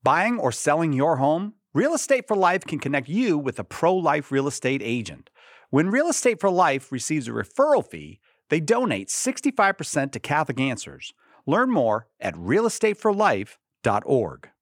Buying or selling your home? Real Estate for Life can connect you with a pro-life real estate agent. When Real Estate for Life receives a referral fee, they donate 65% to Catholic Answers. Learn more at realestateforlife.org.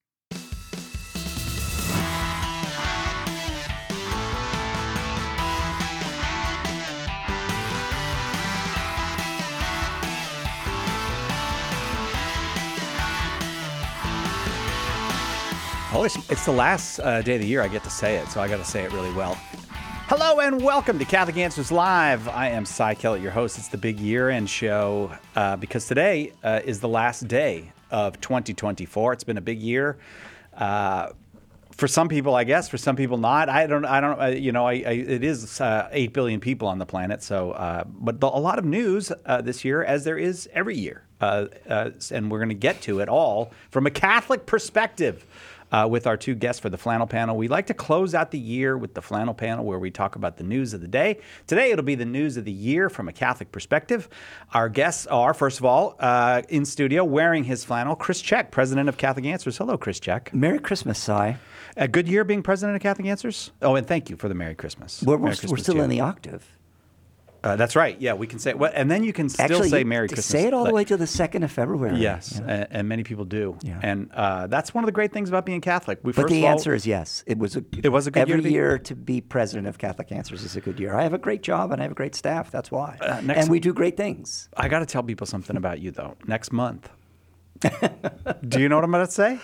Oh, it's the last day of the year I get to say it, so I got to say it really well. Hello and welcome to Catholic Answers Live. I am Cy Kellett, your host. It's the big year-end show because today is the last day of 2024. It's been a big year for some people, I guess. For some people, not. It is 8 billion people on the planet. So, but a lot of news this year, as there is every year, and we're going to get to it all from a Catholic perspective. With our two guests for the Flannel Panel. We like to close out the year with the Flannel Panel where we talk about the news of the day. Today, it'll be the news of the year from a Catholic perspective. Our guests are, first of all, in studio wearing his flannel, Chris Check, president of Catholic Answers. Hello, Chris Check. Merry Christmas, Cy. A good year being president of Catholic Answers? Oh, and thank you for the Merry Christmas. We're still in the octave. That's right. Yeah, we can say and then you can still say Merry Christmas. Say it all the way to the 2nd of February. Yes, and many people do. Yeah. And that's one of the great things about being Catholic. But the answer is yes. It was a good every year to be president of Catholic Answers is a good year. I have a great job and I have a great staff. That's why. And we do great things. I got to tell people something about you, though. Next month. Do you know what I'm going to say?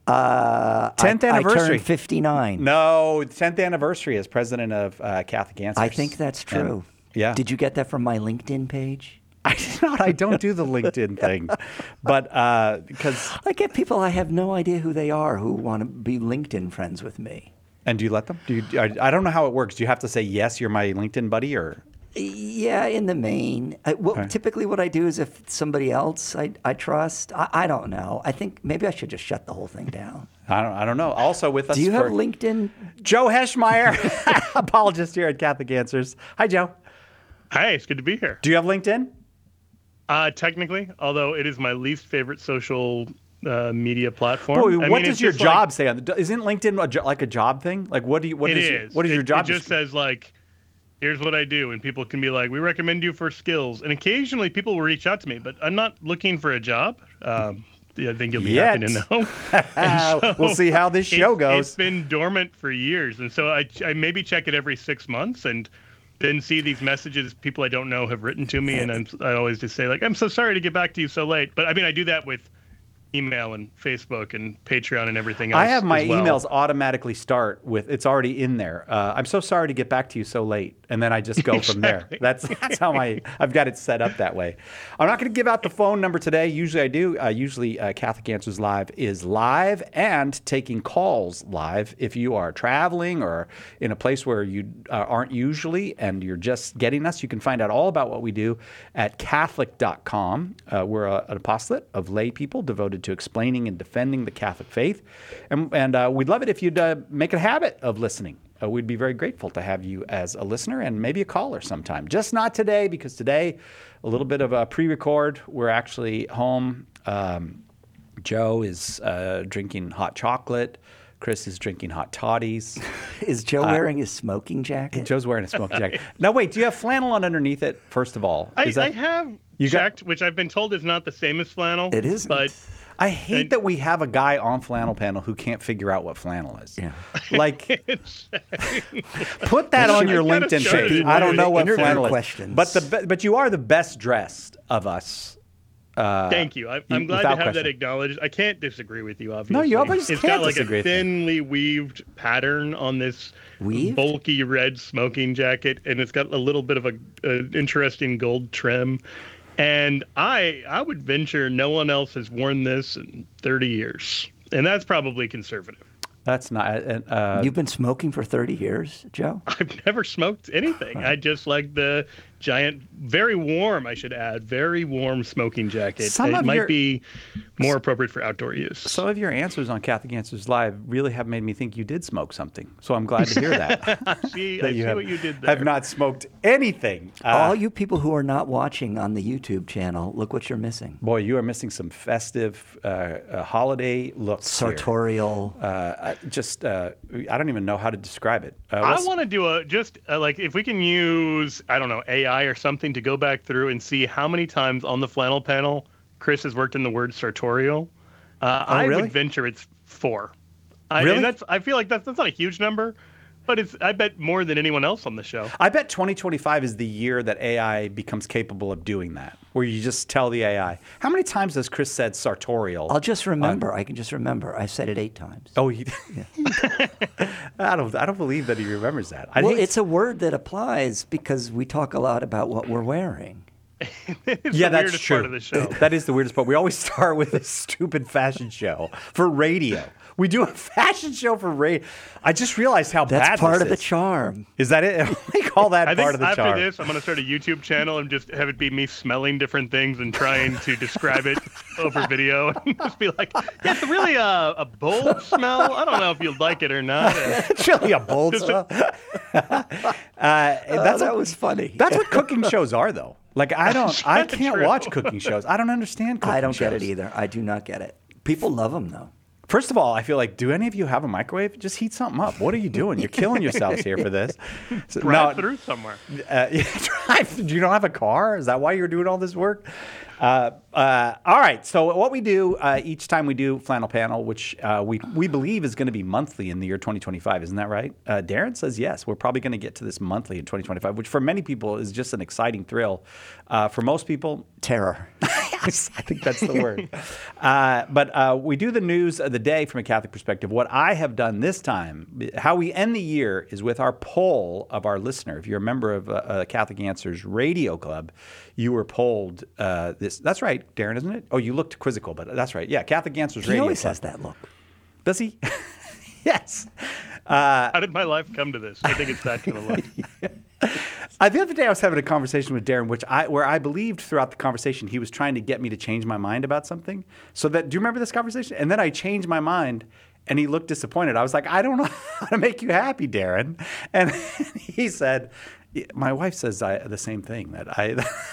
10th anniversary. I turned 59. No, 10th anniversary as president of Catholic Answers. I think that's true. Yeah. Did you get that from my LinkedIn page? I did not. I don't do the LinkedIn thing, but because I get people I have no idea who they are who want to be LinkedIn friends with me. And do you let them? I don't know how it works. Do you have to say yes, you're my LinkedIn buddy, or? Yeah, in the main. Typically what I do is if somebody else I trust, I don't know. I think maybe I should just shut the whole thing down. I don't know. Also with us, do you have LinkedIn? Joe Heschmeyer, apologist here at Catholic Answers. Hi, Joe. Hi, it's good to be here. Do you have LinkedIn? Technically, although it is my least favorite social media platform. What does your job say on the? Isn't LinkedIn like a job thing? Like, what is your job? It just says like, here's what I do, and people can be like, we recommend you for skills, and occasionally people will reach out to me, but I'm not looking for a job. I think you'll be happy to know. So we'll see how this show goes. It's been dormant for years, and so I maybe check it every 6 months, and then see these messages people I don't know have written to me, and I always just say like, I'm so sorry to get back to you so late. But I mean, I do that with email and Facebook and Patreon and everything else. I have my emails automatically start with, it's already in there. I'm so sorry to get back to you so late. And then I just go from there. That's how I've got it set up that way. I'm not going to give out the phone number today. Usually I do. Usually Catholic Answers Live is live and taking calls live. If you are traveling or in a place where you aren't usually and you're just getting us, you can find out all about what we do at Catholic.com. We're an apostolate of lay people devoted to explaining and defending the Catholic faith. And we'd love it if you'd make it a habit of listening. We'd be very grateful to have you as a listener and maybe a caller sometime. Just not today, because today, a little bit of a pre-record. We're actually home. Joe is drinking hot chocolate. Chris is drinking hot toddies. Is Joe wearing his smoking jacket? Joe's wearing a smoking jacket. Now, wait, do you have flannel on underneath it, first of all? I have checked, which I've been told is not the same as flannel. It isn't. But I hate that we have a guy on Flannel Panel who can't figure out what flannel is. Yeah. Like, put that on your LinkedIn page. I don't know what flannel is. Questions. But you are the best dressed of us. Thank you. I'm glad to have that acknowledged. I can't disagree with you, obviously. No, you obviously It's can't got like disagree a thinly weaved pattern on this Weaved? bulky red smoking jacket, and it's got a little bit of an interesting gold trim. And I would venture no one else has worn this in 30 years. And that's probably conservative. That's not. You've been smoking for 30 years, Joe? I've never smoked anything. I just like the giant, very warm, I should add, very warm smoking jacket. It might be more appropriate for outdoor use. Some of your answers on Catholic Answers Live really have made me think you did smoke something. So I'm glad to hear that. I see what you did there. Have not smoked anything. All you people who are not watching on the YouTube channel, look what you're missing. Boy, you are missing some festive holiday looks. Sartorial. I don't even know how to describe it. I want to do like if we can use, I don't know, AI or something to go back through and see how many times on the flannel panel Chris has worked in the word sartorial. I would venture it's 4. Really? And I feel like that's not a huge number, but I bet more than anyone else on the show. I bet 2025 is the year that AI becomes capable of doing that, where you just tell the AI. How many times has Chris said sartorial? I'll just remember. I can just remember. I said it 8 times. Oh, I don't believe that he remembers that. It's a word that applies because we talk a lot about what we're wearing. That's true. Part of the show. That is the weirdest part. We always start with a stupid fashion show for radio. We do a fashion show for radio. I just realized how bad That's part this of the is. charm. Is that it? We call that part of the charm. After this, I'm going to start a YouTube channel and just have it be me smelling different things and trying to describe it over video. And just be like, yeah, it's really a bold smell. I don't know if you like it or not. It's really a bold smell. That was funny. That's what cooking shows are, though. Like, I can't watch cooking shows. I don't understand cooking shows. I don't get it either. I do not get it. People love them, though. First of all, I feel like, do any of you have a microwave? Just heat something up. What are you doing? You're killing yourselves here for this. Drive through somewhere. You don't have a car? Is that why you're doing all this work? All right. So what we do each time we do Flannel Panel, which we believe is going to be monthly in the year 2025. Isn't that right? Darren says yes. We're probably going to get to this monthly in 2025, which for many people is just an exciting thrill. For most people, terror. Yes, I think that's the word. But we do the news of the day from a Catholic perspective. What I have done this time, how we end the year, is with our poll of our listener. If you're a member of Catholic Answers Radio Club, you were polled this. That's right, Darren, isn't it? Oh, you looked quizzical, but that's right. Yeah, Catholic Answers Radio Club. He always has that look. Does he? Yes. How did my life come to this? I think it's that kind of look. The other day I was having a conversation with Darren, where I believed throughout the conversation he was trying to get me to change my mind about something. Do you remember this conversation? And then I changed my mind, and he looked disappointed. I was like, I don't know how to make you happy, Darren. And he said, my wife says the same thing, that I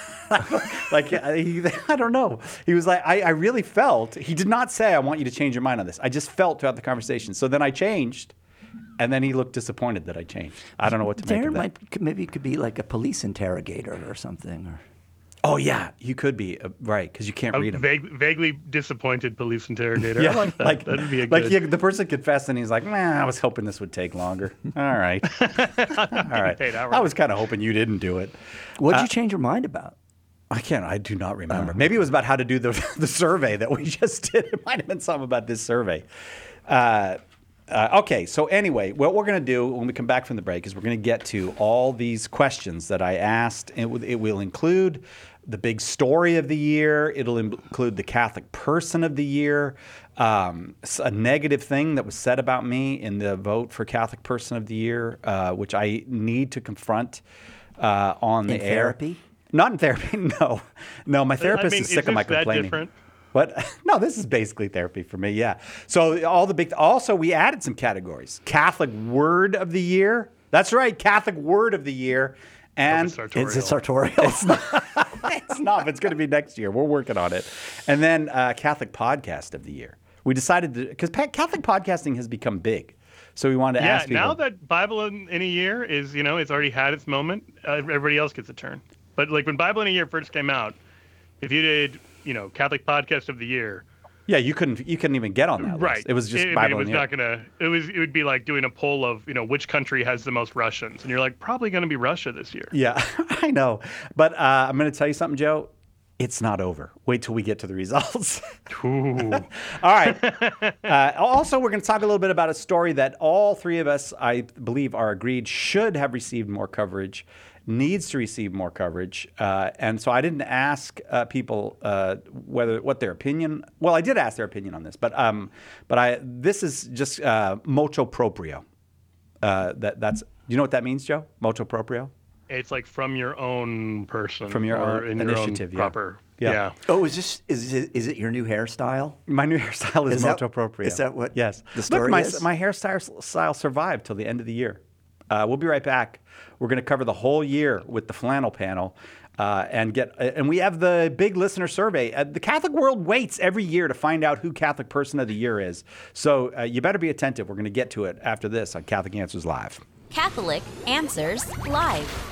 don't know. He was like, I really felt, he did not say, I want you to change your mind on this. I just felt throughout the conversation. So then I changed. And then he looked disappointed that I changed. I don't know what to make of that. Maybe it could be like a police interrogator or something. Oh, yeah, you could be, right, because you can't read them. Vaguely disappointed police interrogator. Yeah, I like that. That'd be a good... Like the person confessed and he's like, I was hoping this would take longer. All right. All right. I was kind of hoping you didn't do it. What did you change your mind about? I do not remember. Maybe it was about how to do the survey that we just did. It might have been something about this survey. Okay, so anyway, what we're going to do when we come back from the break is we're going to get to all these questions that I asked. It will include the big story of the year. It'll include the Catholic person of the year, a negative thing that was said about me in the vote for Catholic person of the year, which I need to confront on the air. Therapy? Not in therapy, no. No, my therapist is sick of my complaining. Different? But no, this is basically therapy for me. Yeah. So also we added some categories. Catholic word of the year. That's right. Catholic word of the year. And is it sartorial? It's not. It's not. But it's going to be next year. We're working on it. And then Catholic podcast of the year. We decided because Catholic podcasting has become big. So we wanted to ask people. Yeah, now that Bible in a Year is, it's already had its moment, everybody else gets a turn. But like when Bible in a Year first came out, if you did, Catholic Podcast of the Year. Yeah, you couldn't even get on that right. list. It was just Bible in a Year. It would be like doing a poll of, which country has the most Russians. And you're like, probably going to be Russia this year. Yeah, I know. But I'm going to tell you something, Joe. It's not over. Wait till we get to the results. Ooh. All right. Also, we're going to talk a little bit about a story that all three of us, I believe, are agreed should have received more coverage. needs to receive more coverage. And so I didn't ask people what their opinion. Well, I did ask their opinion on this, but this is just motu proprio. That's you know what that means, Joe? Motu proprio. It's like from your own person, From your or own in initiative, your own proper. Yeah. Yeah. Oh, is it your new hairstyle? My new hairstyle is motu proprio. Is that what Yes. the story Look, is? my hairstyle survived till the end of the year. We'll be right back. We're going to cover the whole year with the flannel panel. And we have the big listener survey. The Catholic world waits every year to find out who Catholic Person of the Year is. So you better be attentive. We're going to get to it after this on Catholic Answers Live. Catholic Answers Live.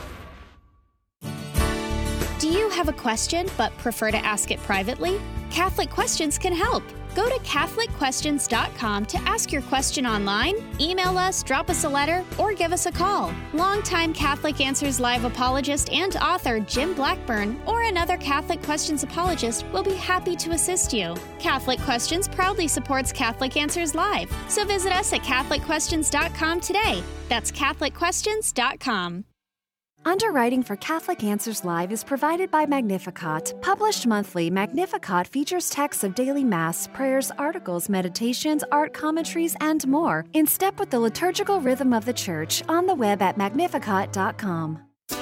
Do you have a question but prefer to ask it privately? Catholic Questions can help. Go to CatholicQuestions.com to ask your question online, email us, drop us a letter, or give us a call. Longtime Catholic Answers Live apologist and author Jim Blackburn or another Catholic Questions apologist will be happy to assist you. Catholic Questions proudly supports Catholic Answers Live, so visit us at CatholicQuestions.com today. That's CatholicQuestions.com. Underwriting for Catholic Answers Live is provided by Magnificat. Published monthly, Magnificat features texts of daily Mass, prayers, articles, meditations, art commentaries, and more, in step with the liturgical rhythm of the Church, on the web at magnificat.com.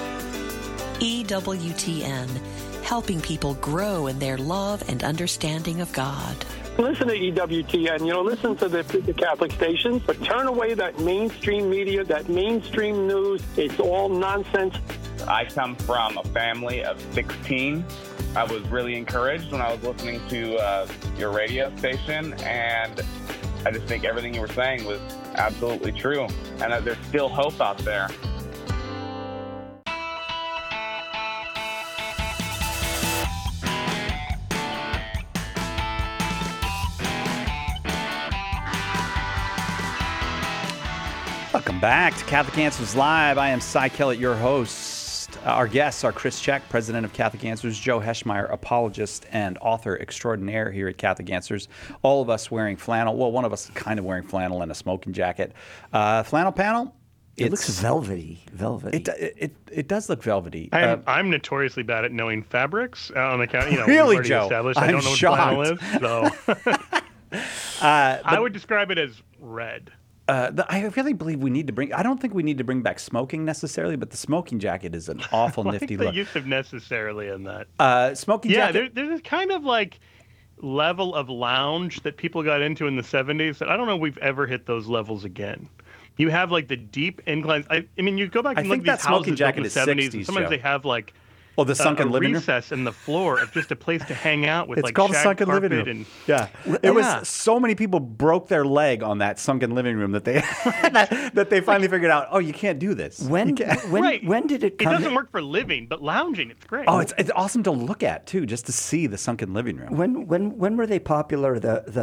EWTN, helping people grow in their love and understanding of God. Listen to EWTN, listen to the Catholic stations, but turn away that mainstream media, that mainstream news. It's all nonsense. I come from a family of 16. I was really encouraged when I was listening to your radio station, and I just think everything you were saying was absolutely true, and that there's still hope out there. Welcome back to Catholic Answers Live. I am Cy Kellett, your host. Our guests are Chris Check, president of Catholic Answers, Joe Heschmeyer, apologist and author extraordinaire here at Catholic Answers. All of us wearing flannel. Well, one of us kind of wearing flannel and a smoking jacket. Flannel panel. It looks velvety. It does look velvety. I'm notoriously bad at knowing fabrics on account. Really, we've already Joe? established I'm I don't know shocked. what flannel is, so I would describe it as red. I really believe we need to bring. I don't think we need to bring back smoking necessarily, but the smoking jacket is an awful nifty the look. use of necessarily in that. Smoking Yeah, jacket. there's a kind of like level of lounge that people got into in the 70s that I don't know if we've ever hit those levels again. You have like the deep inclines. I mean, you go back and look at these houses built in the 70s, and sometimes they have like the sunken living room recess in the floor of just a place to hang out with. It's like called a shag sunken living carpet room. And, yeah, it was so many people broke their leg on that sunken living room that they that they finally figured out. Oh, you can't do this. When did it come? It doesn't work for living, but lounging, it's great. Oh, it's awesome to look at too, just to see the sunken living room. When were they popular?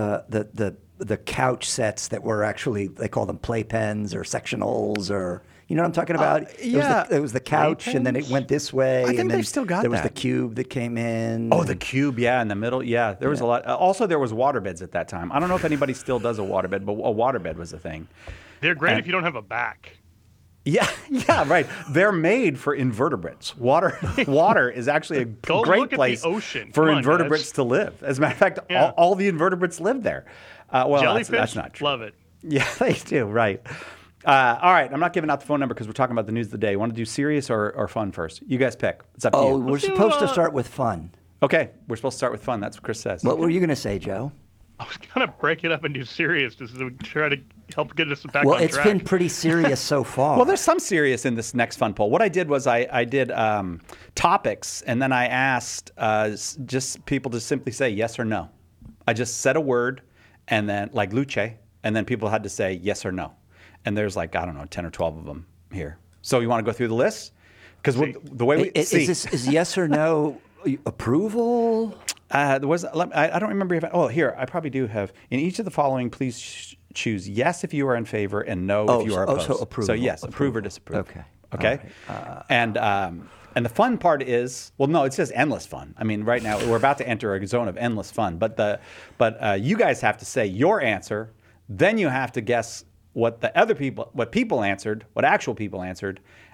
The couch sets that were actually, they call them playpens or sectionals, or you know what I'm talking about? It was the couch, and then it went this way. I think they've still got there was that. the cube that came in. Oh, the cube, yeah, in the middle. Yeah, there was a lot. Also, there was waterbeds at that time. I don't know if anybody still does a waterbed, but a waterbed was a thing. They're great if you don't have a back. Yeah, right. They're made for invertebrates. Water is actually a great place for invertebrates to live. As a matter of fact, all the invertebrates live there. Well, jellyfish, that's not true. Love it. Yeah, they do. Right. All right. I'm not giving out the phone number because we're talking about the news of the day. You want to do serious or fun first? You guys pick. It's up to you. We're supposed to start with fun. Okay, we're supposed to start with fun. That's what Chris says. What were you going to say, Joe? I was going to break it up and do serious just to try to help get us back on track. Well, it's been pretty serious so far. Well, there's some serious in this next fun poll. What I did was I did topics, and then I asked just people to simply say yes or no. I just said a word, and then like luce, and then people had to say yes or no. And there's like, I don't know, 10 or 12 of them here. So you want to go through the list? Because the way we see. Is yes or no approval? There was. I don't remember if. Here I probably do have. In each of the following, please choose yes if you are in favor and no if you are opposed. So approval. So yes, approve or disapprove. Okay. Right. And the fun part is, well, no, it says endless fun. I mean, right now we're about to enter a zone of endless fun. But you guys have to say your answer. Then you have to guess what actual people answered,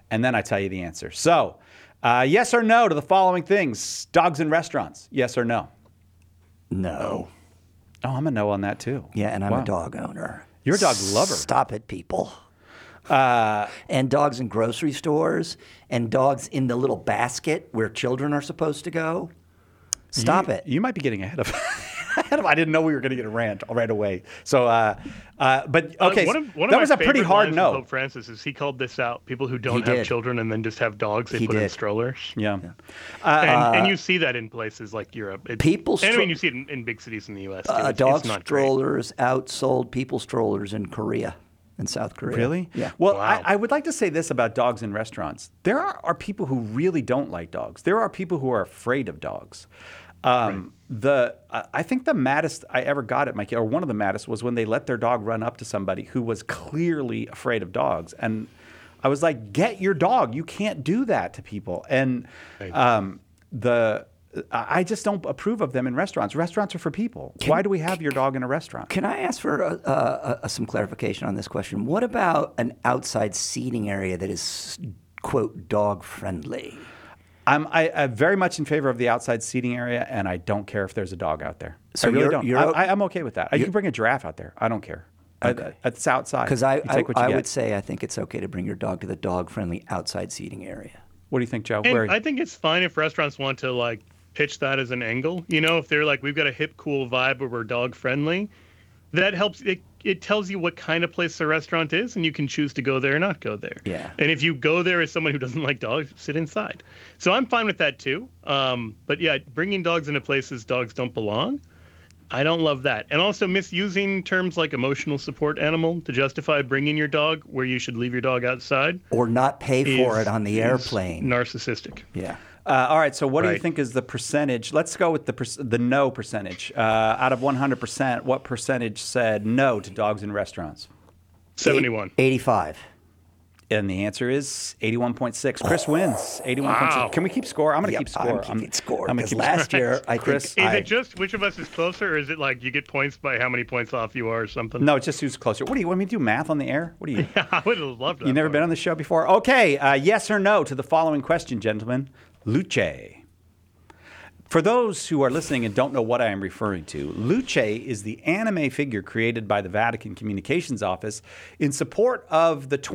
and then I tell you the answer. So, yes or no to the following things. Dogs in restaurants, yes or no? No. Oh, I'm a no on that too. Yeah, and I'm a dog owner. You're a dog lover. Stop it, people. And dogs in grocery stores and dogs in the little basket where children are supposed to go. Stop it. You might be getting ahead of I didn't know we were going to get a rant right away. So, but okay, one of that was my a pretty favorite hard lines no. from Pope Francis is he called this out. People who don't have children and then just have dogs, they put in strollers. Yeah. And you see that in places like Europe. You see it in big cities in the U.S. too. Dog strollers outsold people strollers in Korea. In South Korea. Really? Yeah. Well, I would like to say this about dogs in restaurants. There are people who really don't like dogs. There are people who are afraid of dogs. I think the maddest I ever got at my kid, or one of the maddest, was when they let their dog run up to somebody who was clearly afraid of dogs. And I was like, get your dog. You can't do that to people. And I just don't approve of them in restaurants. Restaurants are for people. Why do we have your dog in a restaurant? Can I ask for some clarification on this question? What about an outside seating area that is, quote, dog friendly? I'm very much in favor of the outside seating area, and I don't care if there's a dog out there. So I really don't. I'm okay with that. You can bring a giraffe out there. I don't care. Okay. It's outside. Because I would say I think it's okay to bring your dog to the dog-friendly outside seating area. What do you think, Joe? And I think it's fine if restaurants want to pitch that as an angle. You know, if they're like, we've got a hip, cool vibe where we're dog-friendly, that helps. It tells you what kind of place the restaurant is, and you can choose to go there or not go there. Yeah. And if you go there as someone who doesn't like dogs, sit inside. So I'm fine with that too. But yeah, bringing dogs into places dogs don't belong, I don't love that. And also misusing terms like emotional support animal to justify bringing your dog where you should leave your dog outside. Or not pay for it on the airplane. Narcissistic. Yeah. All right, so what do you think is the percentage? Let's go with the no percentage. Out of 100%, what percentage said no to dogs in restaurants? 71. 85. And the answer is 81.6. Chris wins. 81.6. Wow. Can we keep score? I'm going to keep score. I'm keeping score. Because last year, I think... Is it just which of us is closer, or is it like you get points by how many points off you are or something? No, it's just who's closer. What do you want me to do, math on the air? What do you... I would have loved that. You've never been on the show before? Okay, yes or no to the following question, gentlemen. Luce. For those who are listening and don't know what I am referring to, Luce is the anime figure created by the Vatican Communications Office in support of the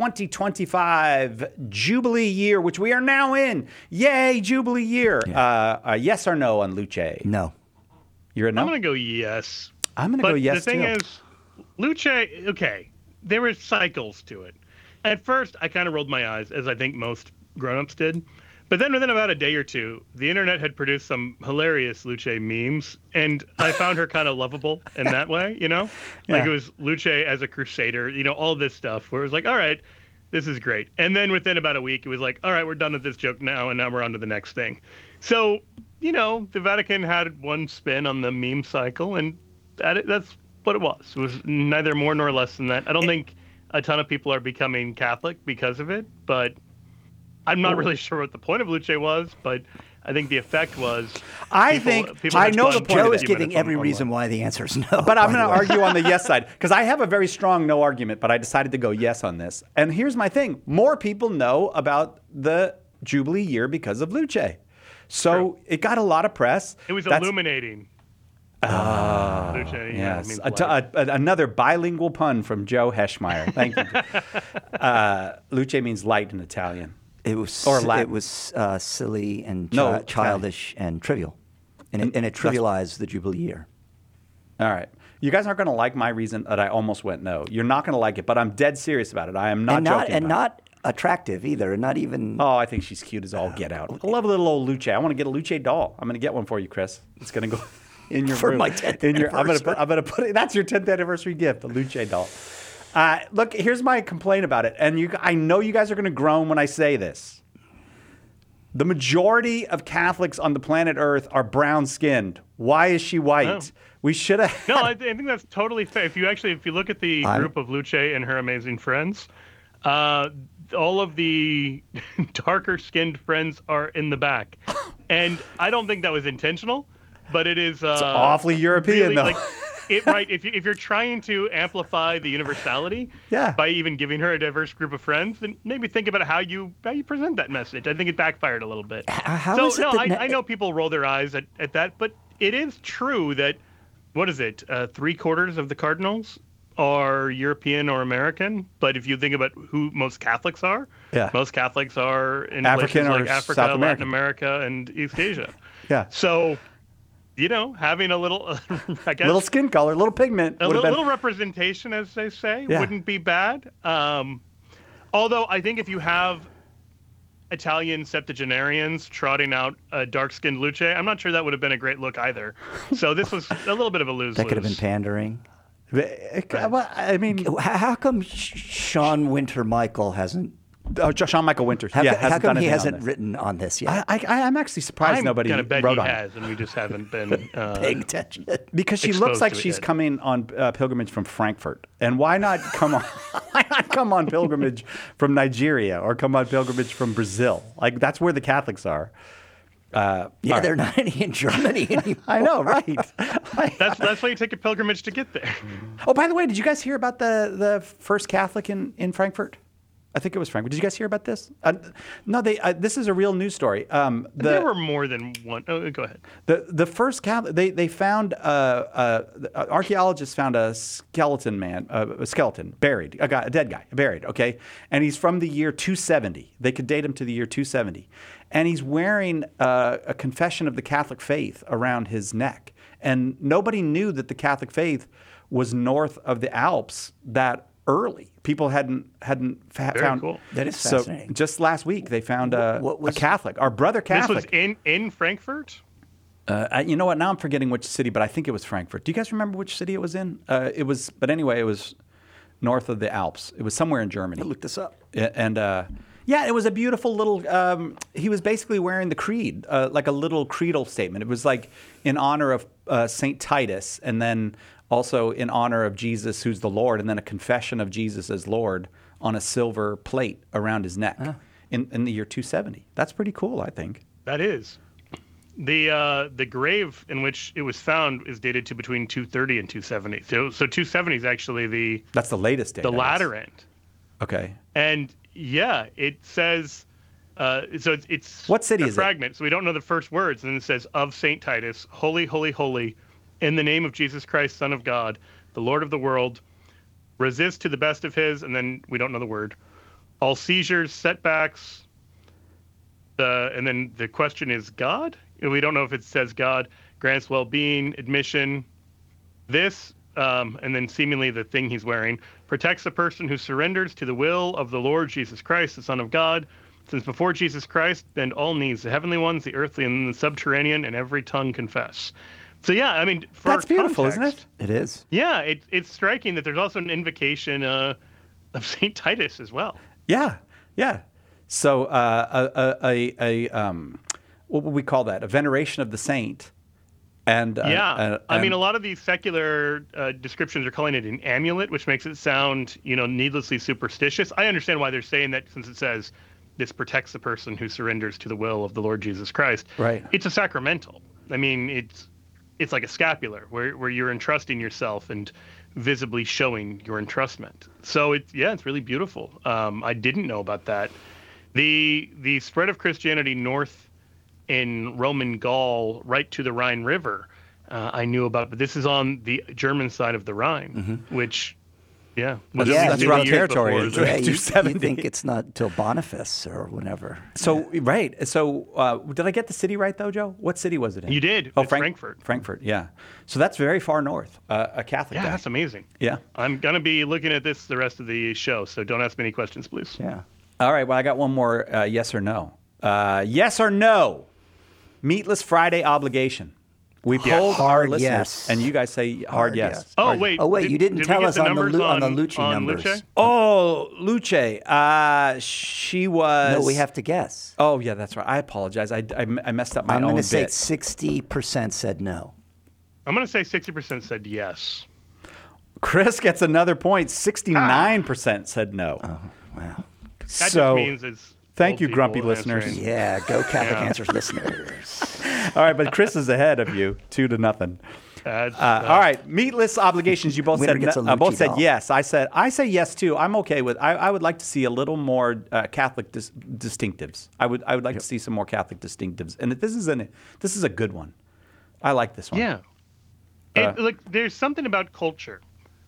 2025 Jubilee year, which we are now in. Yay, Jubilee year. Yeah. Yes or no on Luce? No. You're a no? I'm going to go yes. I'm going to go yes, too. The thing is, Luce, okay, there were cycles to it. At first, I kind of rolled my eyes, as I think most grown-ups did. But then within about a day or two, the internet had produced some hilarious Luce memes, and I found her kind of lovable in that way, you know? Like it was Luce as a crusader, you know, all this stuff where it was like, all right, this is great. And then within about a week, it was like, all right, we're done with this joke now, and now we're on to the next thing. So, you know, the Vatican had one spin on the meme cycle, and that's what it was. It was neither more nor less than that. I don't think a ton of people are becoming Catholic because of it, but... I'm not really sure what the point of Luce was, but I think the effect was. I know the point. Joe is giving every reason why the answer is no. But I'm going to argue on the yes side because I have a very strong no argument, but I decided to go yes on this. And here's my thing: more people know about the Jubilee year because of Luce, so it got a lot of press. It was illuminating. Luce, yes. Another bilingual pun from Joe Heschmeyer. Thank you. Luce means light in Italian. It was silly and childish and trivial, and it trivialized the Jubilee year. All right, you guys aren't going to like my reason that I almost went no. You're not going to like it, but I'm dead serious about it. I am not joking. And not attractive either, and not even. Oh, I think she's cute as all get out. I love a little old Luce. I want to get a Luce doll. I'm going to get one for you, Chris. It's going to go in your room. My 10th anniversary. I'm going to put it. That's your 10th anniversary gift, a Luce doll. Look, here's my complaint about it, and I know you guys are going to groan when I say this. The majority of Catholics on the planet Earth are brown-skinned. Why is she white? No. We should have. No, I think that's totally fair. If you look at the group of Luce and her amazing friends, all of the darker-skinned friends are in the back, and I don't think that was intentional. But it is. It's awfully European, really, though. right. If you're trying to amplify the universality by even giving her a diverse group of friends, then maybe think about how you present that message. I think it backfired a little bit. I know people roll their eyes at that, but it is true that, what is it, 3/4 of the cardinals are European or American, but if you think about who most Catholics are, most Catholics are in African places or like Africa, South Latin America, and East Asia. Yeah. So, having a little, I guess, little skin color, little pigment, little representation, as they say, wouldn't be bad. Although I think if you have Italian septuagenarians trotting out a dark-skinned Luce, I'm not sure that would have been a great look either. So this was a little bit of a lose-lose. That could have been pandering. Well, I mean, how come Sean Winter Michael hasn't? Sean Michael Winters. How come he hasn't written on this yet? I'm actually surprised nobody wrote on it. he has, and we just haven't been paying attention. Because she looks like she's coming on pilgrimage from Frankfurt, and why not come on? Why not come on pilgrimage from Nigeria or come on pilgrimage from Brazil? Like that's where the Catholics are. They're not any in Germany anymore. I know, right? That's why you take a pilgrimage to get there. Oh, by the way, did you guys hear about the first Catholic in Frankfurt? I think it was Frankfurt. Did you guys hear about this? No, this is a real news story. There were more than one. Oh, go ahead. The first Catholic, they found archaeologists found a skeleton buried, a dead guy buried. Okay, and he's from the year 270. They could date him to the year 270, and he's wearing a confession of the Catholic faith around his neck, and nobody knew that the Catholic faith was north of the Alps that early. People hadn't found. Cool. That is fascinating. So just last week they found a Catholic, our brother Catholic. This was in Frankfurt? You know what? Now I'm forgetting which city, but I think it was Frankfurt. Do you guys remember which city it was in? It was north of the Alps. It was somewhere in Germany. I looked this up. And it was a beautiful little. He was basically wearing the creed, like a little creedal statement. It was like in honor of Saint Titus, and then also in honor of Jesus, who's the Lord, and then a confession of Jesus as Lord on a silver plate around his neck in the year 270. That's pretty cool, I think. That is. The grave in which it was found is dated to between 230 and 270. So 270 is actually that's the latest date. The latter end. Okay. And it says so it's what city is fragment. So we don't know the first words, and then it says of Saint Titus, holy, holy, holy. In the name of Jesus Christ, Son of God, the Lord of the world, resist to the best of his, and then we don't know the word, all seizures, setbacks, and then the question is God? We don't know if it says God, grants well-being, admission, this, and then seemingly the thing he's wearing, protects the person who surrenders to the will of the Lord Jesus Christ, the Son of God, since before Jesus Christ bend all knees, the heavenly ones, the earthly, and the subterranean, and every tongue confess. So I mean, that's beautiful, isn't it? It is. Yeah, it's striking that there's also an invocation of Saint Titus as well. Yeah. So what would we call that? A veneration of the saint. And I mean, a lot of these secular descriptions are calling it an amulet, which makes it sound, needlessly superstitious. I understand why they're saying that, since it says this protects the person who surrenders to the will of the Lord Jesus Christ. Right. It's a sacramental. I mean, it's like a scapular where you're entrusting yourself and visibly showing your entrustment. So it's really beautiful. I didn't know about that. The spread of Christianity north in Roman Gaul, right to the Rhine River, I knew about, but this is on the German side of the Rhine, which, that's rough territory. You think it's not until Boniface or whenever. So, right. So, did I get the city right, though, Joe? What city was it in? You did. Oh, Frankfurt. Frankfurt, yeah. So that's very far north, a Catholic guy. Yeah, that's amazing. Yeah. I'm going to be looking at this the rest of the show, so don't ask me any questions, please. Yeah. All right, well, I got one more yes or no. Yes or no? Meatless Friday obligation. We polled our listeners, yes. and you guys say hard yes. Oh, wait. You didn't tell us on the Luce numbers. Luce? Oh, Luce. She was... No, we have to guess. Oh, yeah, that's right. I apologize. I messed up my own bit. I'm going to say 60% said no. I'm going to say 60% said yes. Chris gets another point. 69% said no. Oh, wow. That just means it's... Thank you, grumpy listeners. Yeah, go Catholic Answers listeners. All right, but Chris is ahead of you, 2-0. All right, meatless obligations. You both Winner said gets a both Lucci said doll. yes. I say yes too. I'm okay with. I would like to see a little more Catholic distinctives. I would like to see some more Catholic distinctives. And this is a good one. I like this one. Yeah. And look, there's something about culture.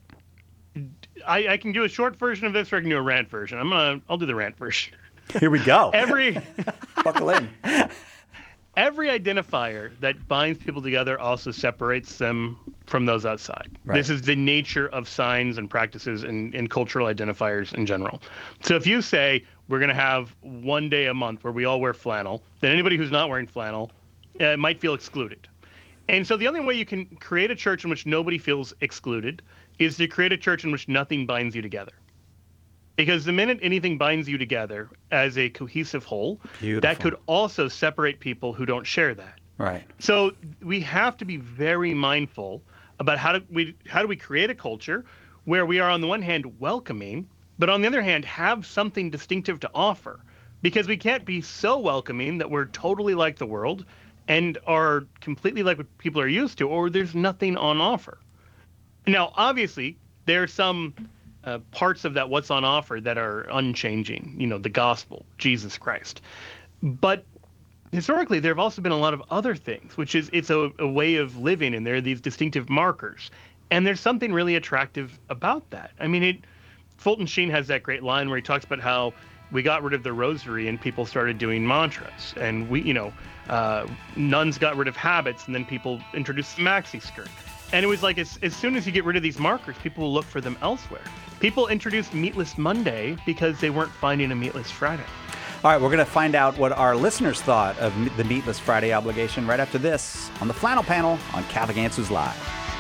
I can do a short version of this, or I can do a rant version. I'll do the rant version. Here we go. Buckle in. Every identifier that binds people together also separates them from those outside. Right. This is the nature of signs and practices and cultural identifiers in general. So if you say we're going to have one day a month where we all wear flannel, then anybody who's not wearing flannel might feel excluded. And so the only way you can create a church in which nobody feels excluded is to create a church in which nothing binds you together. Because the minute anything binds you together as a cohesive whole, that could also separate people who don't share that. Right. So we have to be very mindful about how do we create a culture where we are on the one hand welcoming, but on the other hand have something distinctive to offer. Because we can't be so welcoming that we're totally like the world and are completely like what people are used to, or there's nothing on offer. Now, obviously, there are some parts of that what's on offer that are unchanging, the gospel, Jesus Christ. But historically, there have also been a lot of other things, which is it's a way of living, and there are these distinctive markers. And there's something really attractive about that. I mean, Fulton Sheen has that great line where he talks about how we got rid of the rosary and people started doing mantras. And nuns got rid of habits, and then people introduced the maxi skirt. And it was like, as soon as you get rid of these markers, people will look for them elsewhere. People introduced Meatless Monday because they weren't finding a Meatless Friday. All right, we're going to find out what our listeners thought of the Meatless Friday obligation right after this on the Flannel Panel on Catholic Answers Live.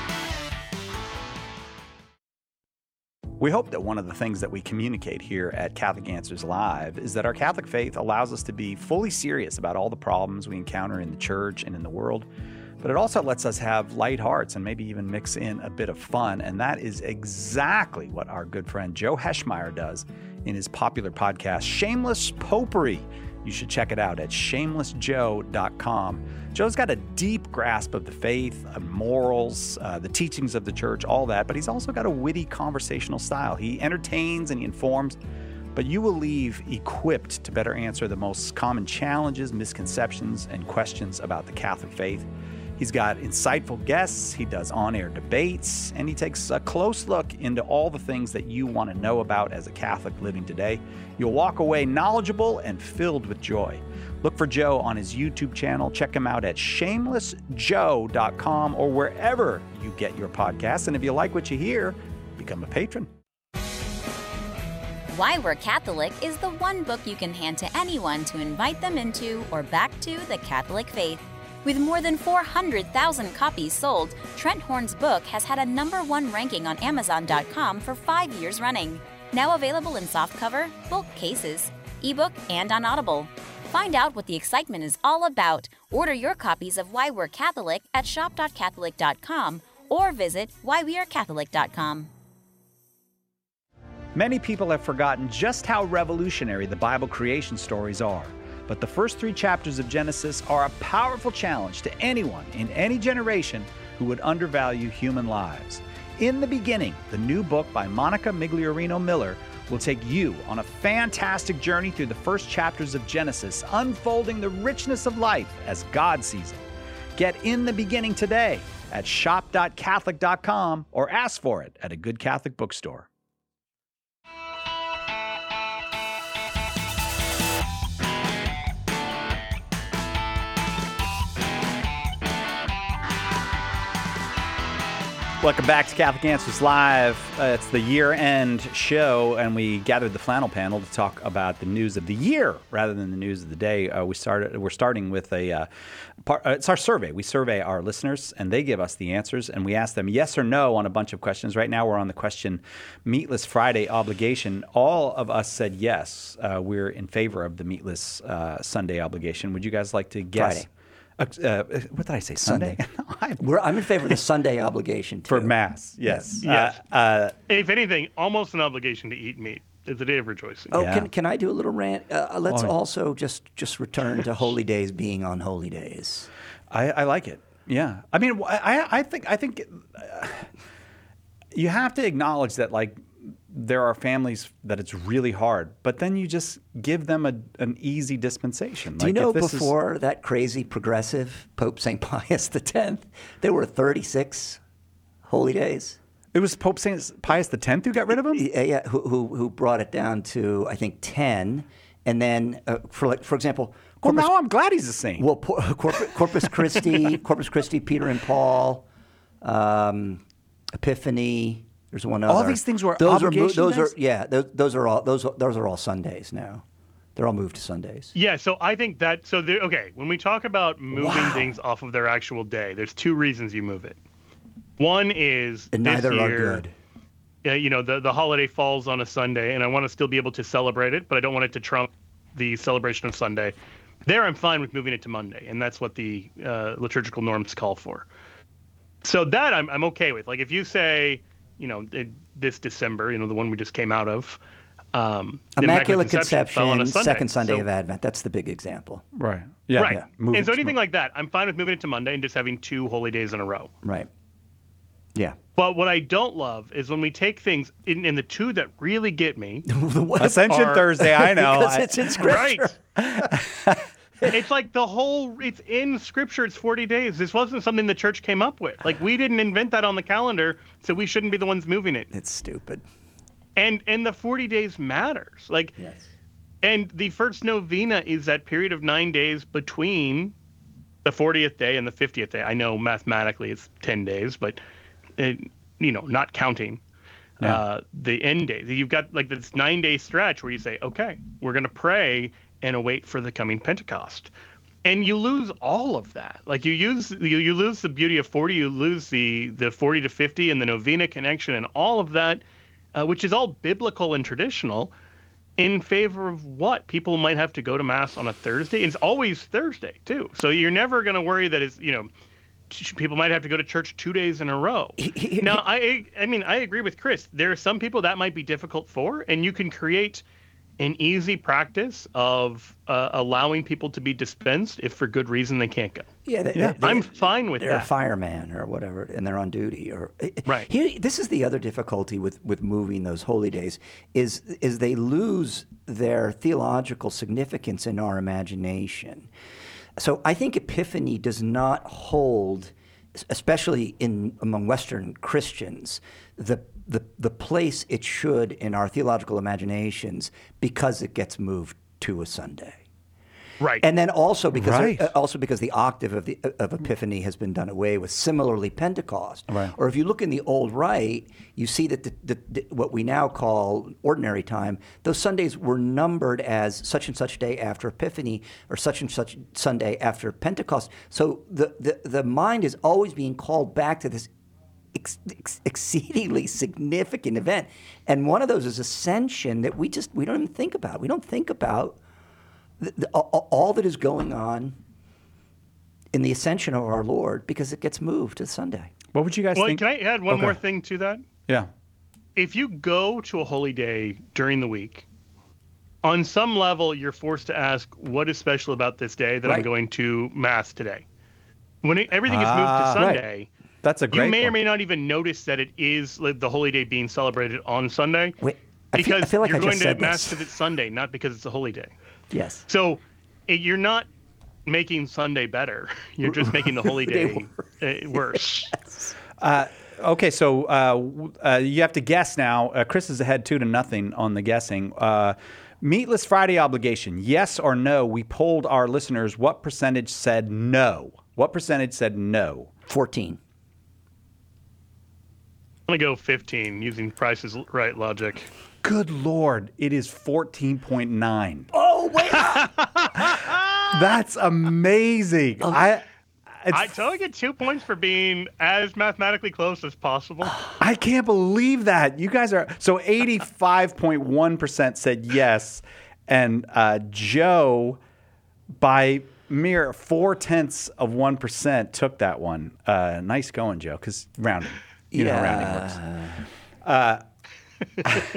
We hope that one of the things that we communicate here at Catholic Answers Live is that our Catholic faith allows us to be fully serious about all the problems we encounter in the church and in the world. But it also lets us have light hearts and maybe even mix in a bit of fun. And that is exactly what our good friend Joe Heschmeyer does in his popular podcast, Shameless Popery. You should check it out at shamelessjoe.com. Joe's got a deep grasp of the faith, morals, the teachings of the church, all that. But he's also got a witty conversational style. He entertains and he informs. But you will leave equipped to better answer the most common challenges, misconceptions, and questions about the Catholic faith. He's got insightful guests, he does on-air debates, and he takes a close look into all the things that you want to know about as a Catholic living today. You'll walk away knowledgeable and filled with joy. Look for Joe on his YouTube channel. Check him out at shamelessjoe.com or wherever you get your podcasts. And if you like what you hear, become a patron. Why We're Catholic is the one book you can hand to anyone to invite them into or back to the Catholic faith. With more than 400,000 copies sold, Trent Horn's book has had a #1 ranking on Amazon.com for 5 years running. Now available in softcover, bulk cases, ebook, and on Audible. Find out what the excitement is all about. Order your copies of Why We're Catholic at shop.catholic.com or visit whywearecatholic.com. Many people have forgotten just how revolutionary the Bible creation stories are. But the first 3 chapters of Genesis are a powerful challenge to anyone in any generation who would undervalue human lives. In the Beginning, the new book by Monica Migliorino Miller, will take you on a fantastic journey through the first chapters of Genesis, unfolding the richness of life as God sees it. Get In the Beginning today at shop.catholic.com or ask for it at a good Catholic bookstore. Welcome back to Catholic Answers Live. It's the year-end show, and we gathered the Flannel Panel to talk about the news of the year rather than the news of the day. We're starting with it's our survey. We survey our listeners, and they give us the answers, and we ask them yes or no on a bunch of questions. Right now, we're on the question, Meatless Friday obligation. All of us said yes. We're in favor of the Meatless Sunday obligation. Would you guys like to guess? Friday. What did I say? Sunday? I'm in favor of the Sunday obligation, too. For Mass, yes. Yes. If anything, almost an obligation to eat meat. It's a day of rejoicing. Oh, yeah. Can I do a little rant? Let's also just return to holy days being on holy days. I like it. Yeah. I mean, I think you have to acknowledge that, like, there are families that it's really hard, but then you just give them an easy dispensation. Do you know before that crazy progressive Pope St. Pius X, there were 36 holy days? It was Pope St. Pius X who got rid of them? Yeah, who brought it down to, I think, 10. And then, for example... now I'm glad he's a saint. Well, Corpus Christi, Peter and Paul, Epiphany... There's one other. All these things were obligation days? Those are all Sundays now. They're all moved to Sundays. Yeah, so I think that when we talk about moving things off of their actual day, there's two reasons you move it. One is and this neither year, are good. The holiday falls on a Sunday, and I want to still be able to celebrate it, but I don't want it to trump the celebration of Sunday. There, I'm fine with moving it to Monday, and that's what the liturgical norms call for. So that I'm okay with. Like if you say, this December, the one we just came out of, Immaculate Conception on a Sunday, second Sunday of Advent. That's the big example. Right. Yeah. Right. Yeah. And so anything like that, I'm fine with moving it to Monday and just having 2 holy days in a row. Right. Yeah. But what I don't love is when we take things in the 2 that really get me. Ascension Thursday, I know. Because it's in Scripture. Right. It's like it's in Scripture. It's 40 days. This wasn't something the church came up with. Like, we didn't invent that on the calendar, so we shouldn't be the ones moving it. It's stupid. And the 40 days matters. Like, yes. And the first novena is that period of 9 days between the 40th day and the 50th day. I know mathematically it's 10 days, but, not counting the end days. You've got like this 9-day stretch where you say, okay, we're going to pray and await for the coming Pentecost. And you lose all of that. Like you lose the beauty of 40, you lose the 40 to 50 and the novena connection and all of that, which is all biblical and traditional, in favor of what? People might have to go to Mass on a Thursday. It's always Thursday, too. So you're never going to worry that it's, people might have to go to church 2 days in a row. Now, I agree with Chris. There are some people that might be difficult for, and you can create an easy practice of allowing people to be dispensed if for good reason they can't go. Yeah, I'm fine with they're that. They're a fireman or whatever, and they're on duty. Right. This is the other difficulty with moving those holy days is they lose their theological significance in our imagination. So I think Epiphany does not hold, especially among Western Christians, the place it should in our theological imaginations because it gets moved to a Sunday. Right. And then also because the octave of Epiphany has been done away with. Similarly, Pentecost. Right. Or if you look in the Old Rite, you see that what we now call ordinary time, those Sundays were numbered as such and such day after Epiphany or such and such Sunday after Pentecost. So the mind is always being called back to this exceedingly significant event, and one of those is Ascension that we don't even think about. We don't think about all that is going on in the Ascension of our Lord because it gets moved to Sunday. What would you guys think? Can I add one more thing to that? Yeah. If you go to a holy day during the week, on some level you're forced to ask, what is special about this day that I'm going to Mass today? When everything is moved to Sunday. Right. That's a great You may point. or may not even notice that it is the holy day being celebrated on Sunday. Wait, because I feel like you're I going just to said Mass this. because it's Sunday, not because it's a holy day. Yes. So you're not making Sunday better. You're just making the holy day worse. Yes. Okay, so you have to guess now. Chris is ahead 2-0 on the guessing. Meatless Friday obligation, yes or no? We polled our listeners. What percentage said no? What percentage said no? 14. I'm going to go 15 using Price is Right logic. Good Lord, it is 14.9. Oh, wait. That's amazing. So I get 2 points for being as mathematically close as possible. I can't believe that. You guys are... So 85.1% said yes, and Joe, by mere 0.4% took that one. Nice going, Joe, because rounding. You know how rounding works.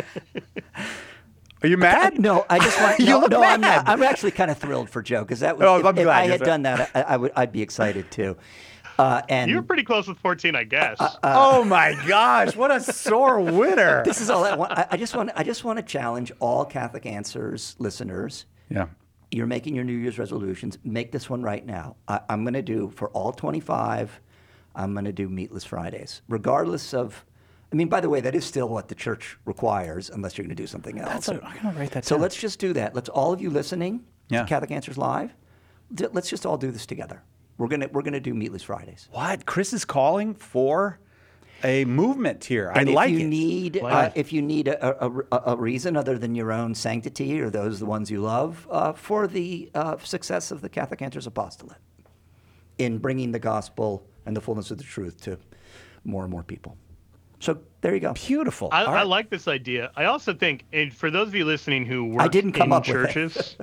Are you mad? No, I just want. You look no, mad. I'm not. I'm actually kind of thrilled for Joe because that was. Oh, I'm if glad I you had said- done that, I'd be excited too. And You're pretty close with 14, I guess. Oh my gosh, what a sore winner. this is all I want. I just want to challenge all Catholic Answers listeners. Yeah. You're making your New Year's resolutions. Make this one right now. I'm going to do, for all 25, I'm going to do Meatless Fridays, regardless of. I mean, by the way, that is still what the church requires, unless you're going to do something else. I'm going to write that So down. let's just do that. Let's all of you listening Yeah. to Catholic Answers Live. Let's just all do this together. We're gonna do Meatless Fridays. What? Chris is calling for a movement here. And I like if you it. need, if you need a reason other than your own sanctity or the ones you love, for the success of the Catholic Answers Apostolate in bringing the gospel and the fullness of the truth to more and more people. So there you go. Beautiful. I like this idea. I also think, and for those of you listening who work I didn't come in up with it. churches,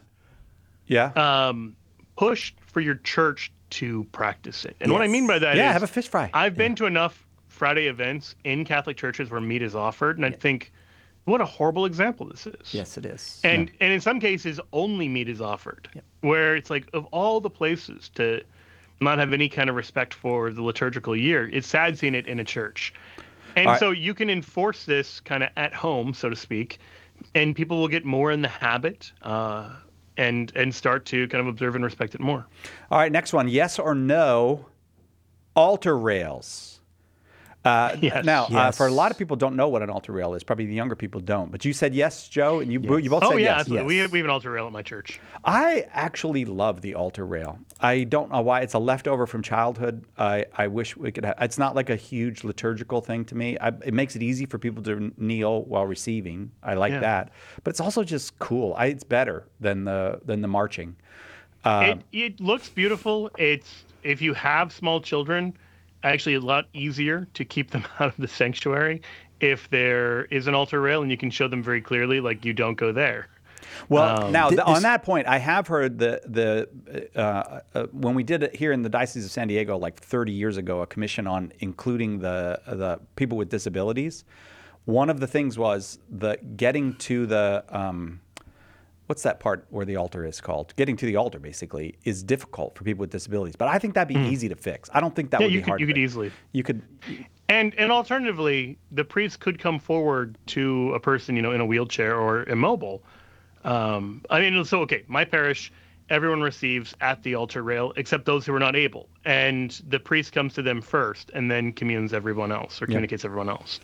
Yeah. push for your church to practice it. And what I mean by that is, have a fish fry. I've been to enough Friday events in Catholic churches where meat is offered, and I think, what a horrible example this is. Yes, it is. And in some cases, only meat is offered, where it's like, of all the places to not have any kind of respect for the liturgical year, it's sad seeing it in a church. And so you can enforce this kind of at home, so to speak, and people will get more in the habit and start to kind of observe and respect it more. All right, next one. Yes or no, altar rails. Yes. Now, for a lot of people don't know what an altar rail is. Probably the younger people don't. But you said yes, Joe, and you both Oh, said yeah. yes. We have an altar rail at my church. I actually love the altar rail. I don't know why. It's a leftover from childhood. I wish we could have. It's not like a huge liturgical thing to me. It makes it easy for people to kneel while receiving. I like that. But it's also just cool. It's better than the marching. It looks beautiful. It's, if you have small children, actually a lot easier to keep them out of the sanctuary if there is an altar rail and you can show them very clearly, like, you don't go there. Well, on that point, I have heard when we did it here in the Diocese of San Diego, like 30 years ago, a commission on including the people with disabilities. One of the things was the getting to the what's that part where the altar is called? Getting to the altar, basically, is difficult for people with disabilities. But I think that'd be easy to fix. I don't think that would be hard. You could easily. You could. And alternatively, the priest could come forward to a person, in a wheelchair or immobile. My parish, everyone receives at the altar rail except those who are not able. And the priest comes to them first and then communes everyone else or communicates everyone else.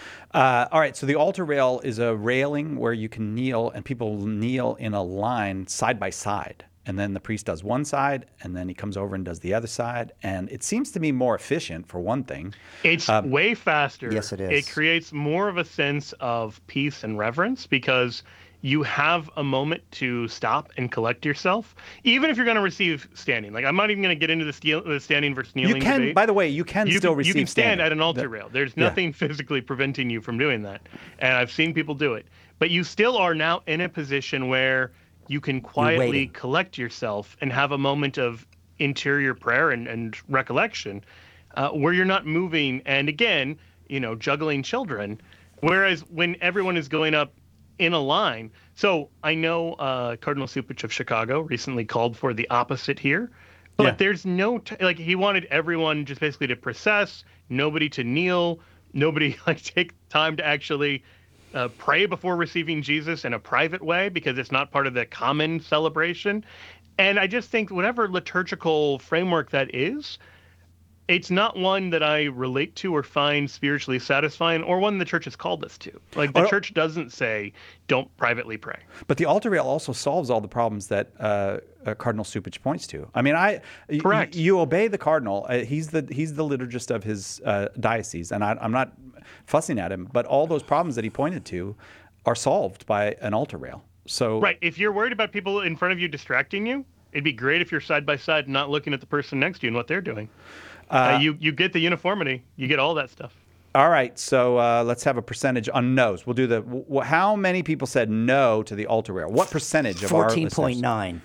All right, so the altar rail is a railing where you can kneel, and people kneel in a line side by side. And then the priest does one side, and then he comes over and does the other side. And it seems to me more efficient, for one thing. It's way faster. Yes, it is. It creates more of a sense of peace and reverence because you have a moment to stop and collect yourself, even if you're going to receive standing. Like, I'm not even going to get into the standing versus kneeling debate. By the way, you can still receive You can stand standing. at an altar rail. There's nothing physically preventing you from doing that. And I've seen people do it. But you still are now in a position where you can quietly collect yourself and have a moment of interior prayer and recollection where you're not moving and, again, juggling children. Whereas when everyone is going up in a line. So I know Cardinal Cupich of Chicago recently called for the opposite here, but there's no he wanted everyone just basically to process, nobody to kneel, nobody take time to actually pray before receiving Jesus in a private way because it's not part of the common celebration. And I just think whatever liturgical framework that is, it's not one that I relate to or find spiritually satisfying or one the church has called us to. Like, the church doesn't say, don't privately pray. But the altar rail also solves all the problems that Cardinal Cupich points to. I mean, Correct. You obey the cardinal. He's the liturgist of his diocese, and I'm not fussing at him, but all those problems that he pointed to are solved by an altar rail. So Right. If you're worried about people in front of you distracting you, it'd be great if you're side by side not looking at the person next to you and what they're doing. You get the uniformity. You get all that stuff. All right, so let's have a percentage on no's. We'll do how many people said no to the altar rail? What percentage of our listeners? 14.9.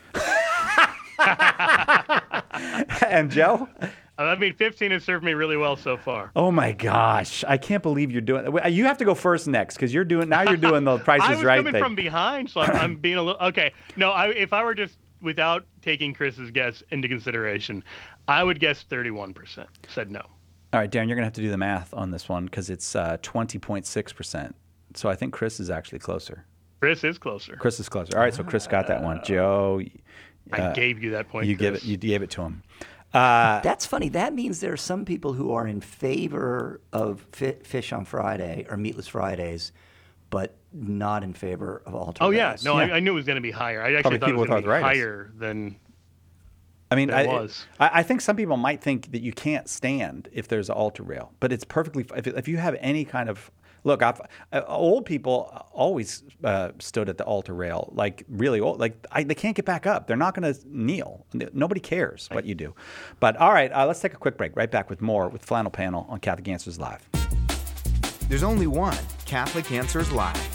And Joe? 15 has served me really well so far. Oh my gosh, I can't believe you're doing. You have to go first next because you're doing the Price I is was Right coming thing. from behind, so I'm being a little okay. No, if I were just without taking Chris's guess into consideration, I would guess 31% said no. All right, Darren, you're going to have to do the math on this one because it's 20.6%. So I think Chris is actually closer. Chris is closer. Chris is closer. All right, so Chris got that one. Joe, I gave you that point. You Chris. gave it to him. That's funny. That means there are some people who are in favor of Fish on Friday or Meatless Fridays, but not in favor of Alter Oh, Rails. yeah. No, I knew it was going to be higher. I actually thought it was going to be higher than I mean, it was. I think some people might think that you can't stand if there's an Alter Rail, but it's perfectly if you have any kind of look. Old people always stood at the Alter Rail, like really old. Like they can't get back up. They're not going to kneel. Nobody cares what you do. But all right, let's take a quick break. Right back with more with Flannel Panel on Catholic Answers Live. There's only one Catholic Answers Live.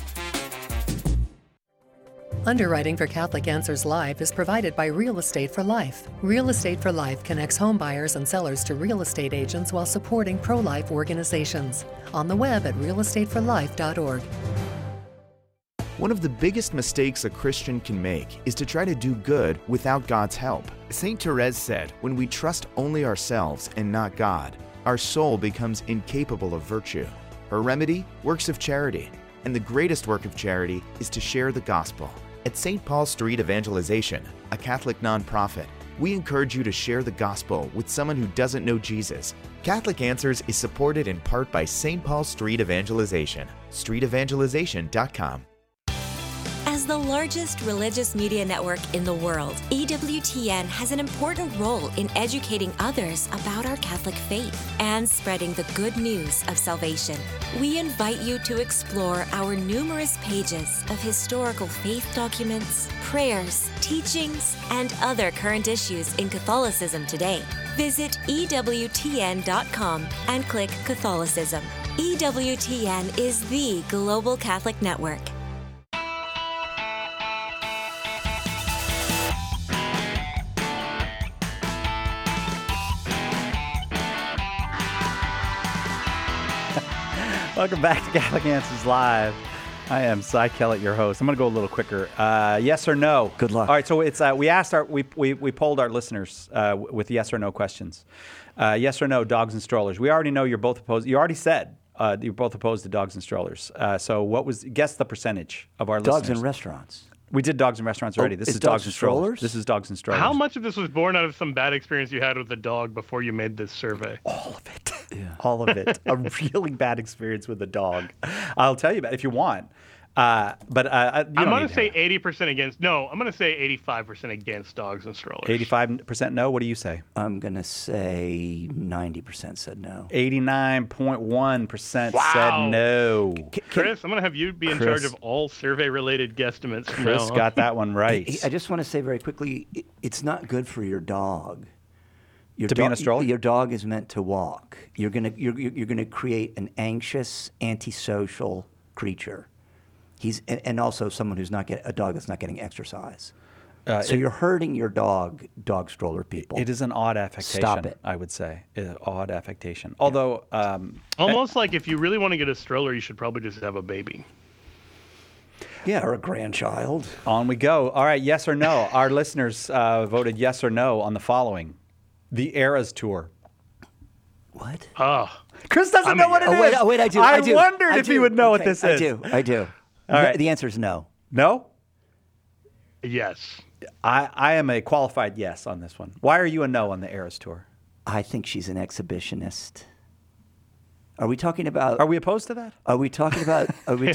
Underwriting for Catholic Answers Live is provided by Real Estate for Life. Real Estate for Life connects home buyers and sellers to real estate agents while supporting pro-life organizations. On the web at realestateforlife.org. One of the biggest mistakes a Christian can make is to try to do good without God's help. St. Therese said, when we trust only ourselves and not God, our soul becomes incapable of virtue. Her remedy? Works of charity. And the greatest work of charity is to share the gospel. At St. Paul Street Evangelization, a Catholic nonprofit, we encourage you to share the gospel with someone who doesn't know Jesus. Catholic Answers is supported in part by St. Paul Street Evangelization, streetevangelization.com. As the largest religious media network in the world, EWTN has an important role in educating others about our Catholic faith and spreading the good news of salvation. We invite you to explore our numerous pages of historical faith documents, prayers, teachings, and other current issues in Catholicism today. Visit EWTN.com and click Catholicism. EWTN is the global Catholic network. Welcome back to Catholic Answers Live. I am Cy Kellett, your host. I'm going to go a little quicker. Yes or no? Good luck. All right, so it's we polled our listeners with yes or no questions. Yes or no, dogs and strollers. We already know you're both opposed. You already said you're both opposed to dogs and strollers. So guess the percentage of our listeners? Dogs in restaurants. We did dogs and restaurants already. This is dogs and strollers. This is dogs and strollers. How much of this was born out of some bad experience you had with the dog before you made this survey? All of it. Yeah. All of it. A really bad experience with a dog. I'll tell you about it if you want. I'm going to say 80% against. No, I'm going to say 85% against dogs and strollers. 85% no? What do you say? I'm going to say 90% said no. 89.1% said no. Chris, I'm going to have you be in charge of all survey-related guesstimates. Chris got that one right. I just want to say very quickly, it's not good for your dog. To be in a stroller? Your dog is meant to walk. You're gonna create an anxious, antisocial creature. And also someone who's a dog that's not getting exercise. So you're hurting your dog stroller people. It is an odd affectation. Stop it. I would say odd affectation. Although almost like if you really want to get a stroller, you should probably just have a baby. Yeah, or a grandchild. On we go. All right, yes or no. Our listeners voted yes or no on the following. The Eras Tour. What? Oh. Chris doesn't know what it is. Wait, I do. I wondered if he would know what this is. I do. All right. The answer is no. No? Yes. I am a qualified yes on this one. Why are you a no on the Eras Tour? I think she's an exhibitionist. Are we talking about? Are we opposed to that? Are we talking about?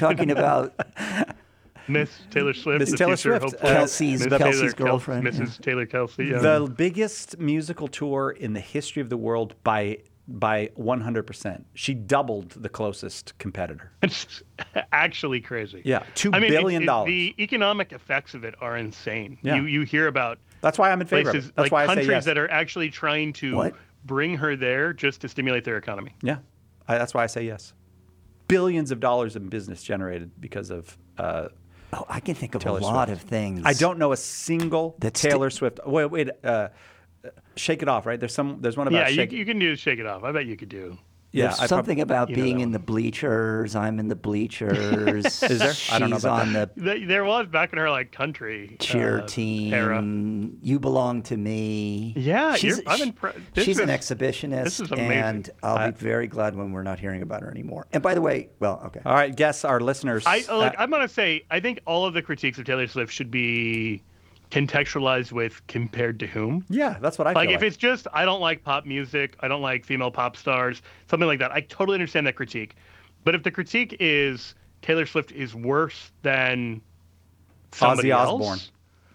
Miss Taylor Swift. Miss Taylor Swift. Kelsey's girlfriend. Mrs. Taylor Kelsey. Yeah. The biggest musical tour in the history of the world by 100%. She doubled the closest competitor. It's actually crazy. Yeah, $2 billion. The economic effects of it are insane. Yeah. You hear about that's why I'm in favor places, of it. That's like why I say countries yes. that are actually trying to bring her there just to stimulate their economy. Yeah, that's why I say yes. Billions of dollars in business generated because of I can think of Taylor a lot Swift. of things. I don't know a single Taylor Swift. Wait. Shake It Off, right? There's one about you can do Shake It Off. I bet you could do. There's something about being in the bleachers. I'm in the bleachers. Is there? I don't know about on that. There was back in her like country cheer team era. You belong to me. Yeah, I'm impressed. She's an exhibitionist. This is amazing. And I'll be very glad when we're not hearing about her anymore. And by the way, well, okay. All right, guess our listeners. I'm gonna say I think all of the critiques of Taylor Swift should be contextualized with compared to whom. Yeah, that's what I feel like. If it's just I don't like pop music, I don't like female pop stars, something like that, I totally understand that critique. But if the critique is Taylor Swift is worse than somebody Ozzy else,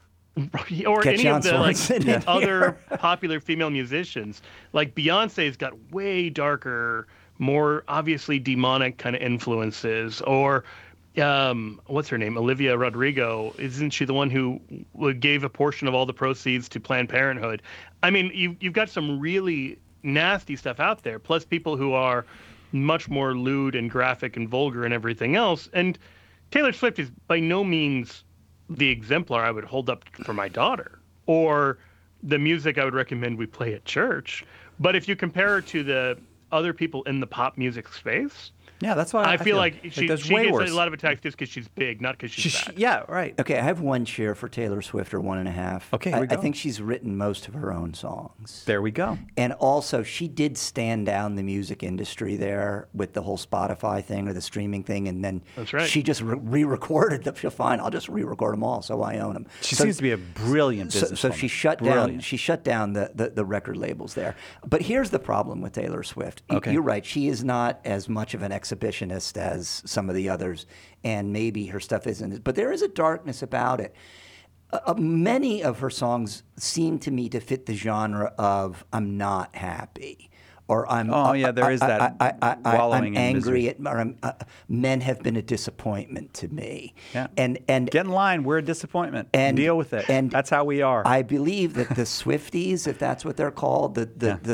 or Get any John of the Sorensen other popular female musicians, like Beyonce's got way darker, more obviously demonic kind of influences, or what's her name? Olivia Rodrigo. Isn't she the one who gave a portion of all the proceeds to Planned Parenthood? I mean, you've got some really nasty stuff out there, plus people who are much more lewd and graphic and vulgar and everything else. And Taylor Swift is by no means the exemplar I would hold up for my daughter or the music I would recommend we play at church. But if you compare her to the other people in the pop music space, yeah, that's why I feel like she gets way worse. a lot of attacks just because she's big, not because she's bad. Yeah, right. Okay, I have one cheer for Taylor Swift, or 1.5. Okay, here we go. I think she's written most of her own songs. There we go. And also, she did stand down the music industry there with the whole Spotify thing or the streaming thing, and then that's right. She just re-recorded them. She'll fine, I'll just re-record them all, so I own them. She seems to be a brilliant businesswoman. So she shut down. She shut down the record labels there. But here's the problem with Taylor Swift. Okay. You're right. She is not as much of an exhibitionist as some of the others, and maybe her stuff isn't. But there is a darkness about it. Many of her songs seem to me to fit the genre of "I'm not happy," or "I'm there is that wallowing I'm in angry misery. at, or men have been a disappointment to me. Yeah. And get in line. We're a disappointment. And deal with it. And that's how we are. I believe that the Swifties, if that's what they're called, the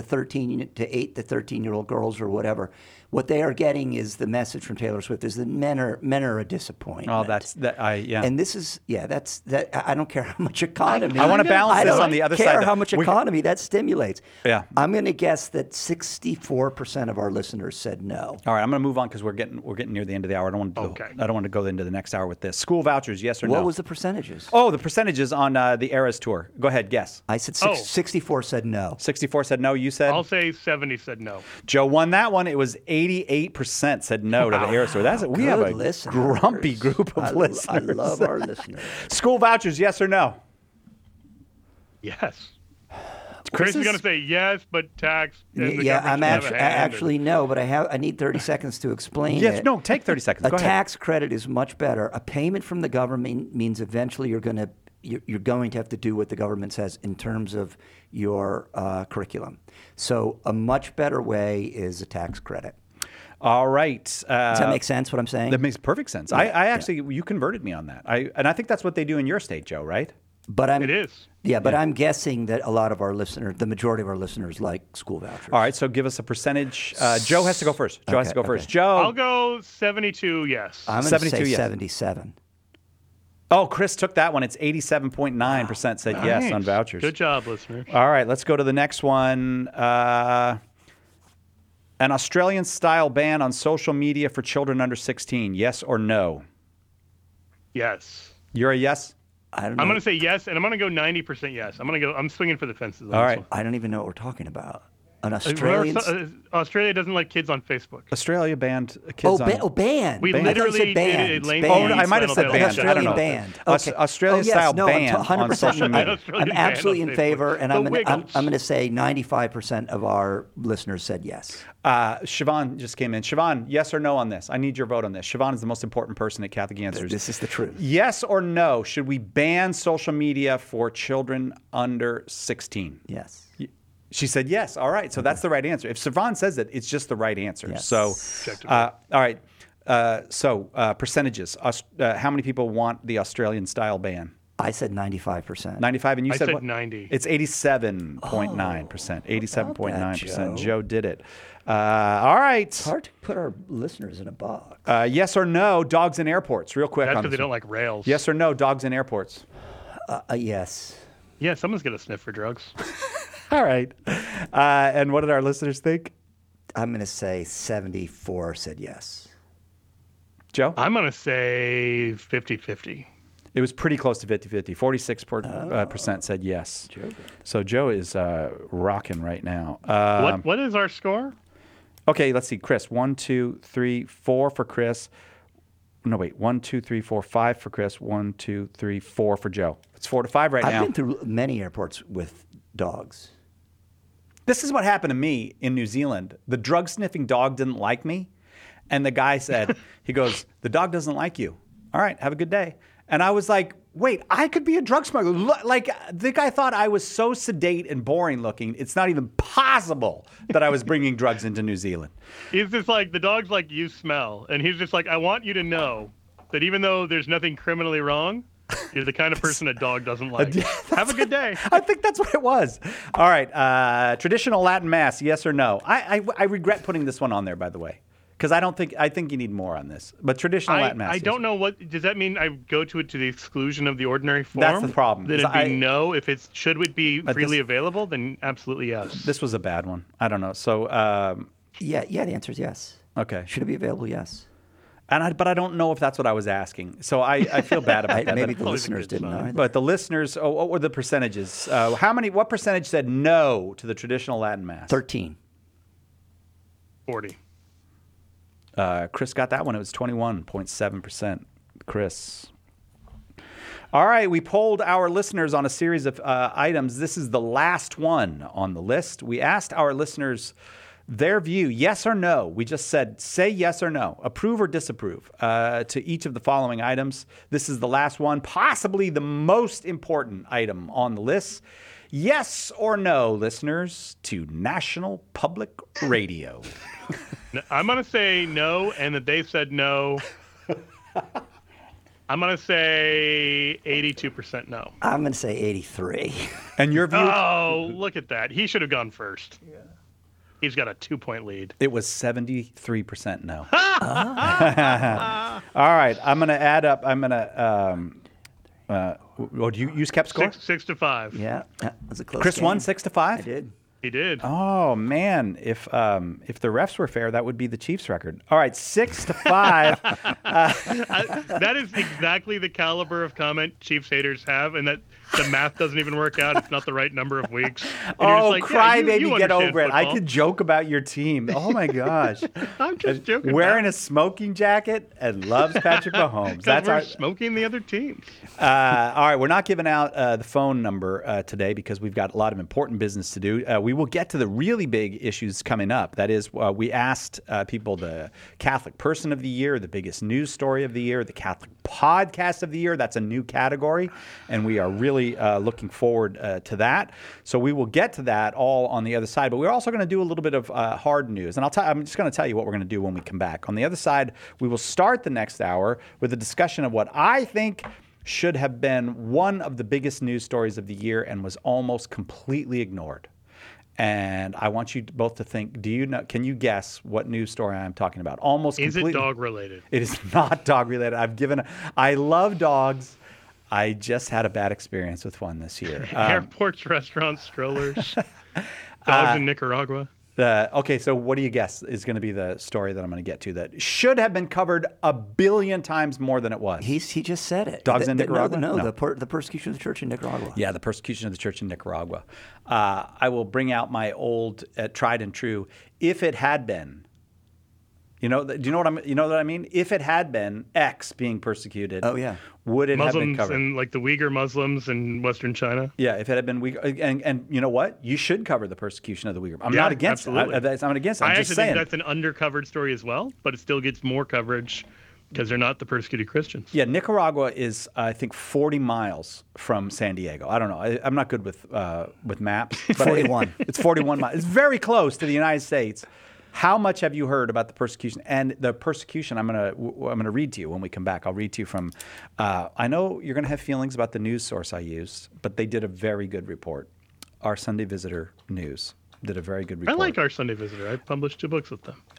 13-year-old girls or whatever, what they are getting is the message from Taylor Swift is that men are a disappointment. Oh, that's that. Yeah. And this is that's that. I don't care how much economy. I want to balance this on the other side. I don't care how much economy that stimulates. Yeah. I'm going to guess that 64% of our listeners said no. All right, I'm going to move on because we're getting near the end of the hour. I don't want to go into the next hour with this. School vouchers, yes or no? What was the percentages? Oh, the percentages on the Eras tour. Go ahead, guess. I said 64 said no. 64 said no. You said? I'll say 70 said no. Joe won that one. It was 88% said no to the Eras tour. We have a grumpy group of listeners. I love our listeners. School vouchers, yes or no? Yes. Chris is going to say yes, but tax. Yeah, I'm actually no, but I need 30 seconds to explain it. Yes, no, take 30 seconds. Go ahead. Tax credit is much better. A payment from the government means eventually you're going to have to do what the government says in terms of your curriculum. So a much better way is a tax credit. All right. Does that make sense, what I'm saying? That makes perfect sense. Yeah, you converted me on that. And I think that's what they do in your state, Joe, right? It is. Yeah, but I'm guessing that a lot of our listeners, the majority of our listeners, like school vouchers. All right, so give us a percentage. Joe has to go first. First. Joe. I'll go 72 yes. I'm going to say 77. Oh, Chris took that one. It's 87.9% said yes on vouchers. Good job, listeners. All right, let's go to the next one. An Australian-style ban on social media for children under 16, yes or no? Yes. You're a yes? I don't know. I'm going to say yes, and I'm going to go 90% yes. I'm swinging for the fences. All right. I don't even know what we're talking about. An Australian. Australia doesn't like kids on Facebook. Australia banned kids on. Banned. We literally did a I might have said banned. I don't know. Banned. Okay. Australia-style ban 100% on social media. I'm absolutely in favor, and I'm going to say 95% of our listeners said yes. Siobhan just came in. Siobhan, yes or no on this? I need your vote on this. Siobhan is the most important person at Catholic Answers. This is the truth. Yes or no? Should we ban social media for children under 16? Yes. She said yes. All right. So that's the right answer. If Siobhan says it, it's just the right answer. Yes. So, all right. Percentages. How many people want the Australian-style ban? I said 95%. 95, and you said what? 90. It's 87.9%. 87.9%. Joe did it. All right. It's hard to put our listeners in a box. Yes or no, dogs in airports? Real quick. That's because they don't like rails. Yes or no, dogs in airports? Yes. Yeah, someone's going to sniff for drugs. All right. And what did our listeners think? I'm going to say 74 said yes. Joe? I'm going to say 50-50. It was pretty close to 50-50. 46% said yes. So Joe is rocking right now. What is our score? Okay, let's see. Chris, 1, 2, 3, 4 for Chris. No, wait. 1, 2, 3, 4, 5 for Chris. 1, 2, 3, 4 for Joe. It's 4-5 right now. I've been through many airports with dogs. This is what happened to me in New Zealand. The drug-sniffing dog didn't like me. And the guy said, he goes, the dog doesn't like you. All right, have a good day. And I was like, wait, I could be a drug smuggler. Like, the guy thought I was so sedate and boring looking, it's not even possible that I was bringing drugs into New Zealand. He's just like, the dog's like, you smell. And he's just like, I want you to know that even though there's nothing criminally wrong, you're the kind of person a dog doesn't like. Have a good day. I think that's what it was. All right, traditional Latin Mass, yes or no? I regret putting this one on there, by the way. Because I think you need more on this. But traditional Latin Mass. I don't know does that mean I go to it to the exclusion of the ordinary form? That's the problem. Then it'd be no. If should it be freely available, then absolutely yes. This was a bad one. I don't know. So yeah, the answer is yes. Okay. Should it be available? Yes. But I don't know if that's what I was asking. So I feel bad about that. Maybe the listeners didn't know either. But the listeners, what were the percentages? What percentage said no to the traditional Latin Mass? 13. 40. Chris got that one. It was 21.7%. Chris. All right, we polled our listeners on a series of items. This is the last one on the list. We asked our listeners their view, yes or no. We just said, say yes or no, approve or disapprove to each of the following items. This is the last one, possibly the most important item on the list. Yes or no, listeners, to National Public Radio. I'm going to say no, and that they said no. I'm going to say 82% no. I'm going to say 83. And your view? Oh, look at that. He should have gone first. Yeah. He's got a 2-point lead. It was 73% no. All right, I'm going to add up. I'm going to... do you kept score? 6-5. Yeah, that was a close Chris game. won 6-5? I did. He did. Oh man, if the refs were fair, that would be the Chiefs' record. All right, 6-5. That is exactly the caliber of comment Chiefs haters have, and that the math doesn't even work out. It's not the right number of weeks. Oh, like, crybaby, get over football. it. I could joke about your team. Oh my gosh. I'm just joking. Wearing a smoking jacket and loves Patrick Mahomes. That's we're smoking the other teams. All right, we're not giving out the phone number today because we've got a lot of important business to do. We will get to the really big issues coming up. That is, we asked people the Catholic Person of the Year, the biggest news story of the year, the Catholic Podcast of the Year. That's a new category, and we are really looking forward to that. So we will get to that all on the other side. But we're also going to do a little bit of hard news, and I'm just going to tell you what we're going to do when we come back. On the other side, we will start the next hour with a discussion of what I think should have been one of the biggest news stories of the year and was almost completely ignored. And I want you both to think, can you guess what news story I'm talking about? Almost completely. Is it dog related? It is not dog related. I love dogs. I just had a bad experience with one this year. Airports, restaurants, strollers, dogs in Nicaragua. Okay, so what do you guess is going to be the story that I'm going to get to that should have been covered 1 billion times more than it was? He just said it. Dogs in Nicaragua? No. The persecution of the church in Nicaragua. Yeah, the persecution of the church in Nicaragua. I will bring out my old tried and true. If it had been, do you know what I mean? If it had been X being persecuted, oh yeah, would it Muslims have been covered? and like the Uyghur Muslims in Western China. Yeah, if it had been Uyghur, and you know what? You should cover the persecution of the Uyghur. I'm not against it. I'm not against it. I'm just saying. I actually think that's an undercovered story as well, but it still gets more coverage because they're not the persecuted Christians. Yeah, Nicaragua is, I think, 40 miles from San Diego. I don't know. I'm not good with maps. But 41. It's 41 miles. It's very close to the United States. How much have you heard about the persecution? And the persecution, I'm gonna read to you when we come back. I'll read to you from. I know you're gonna have feelings about the news source I used, but they did a very good report. Our Sunday Visitor News did a very good report. I like Our Sunday Visitor. I published 2 books with them.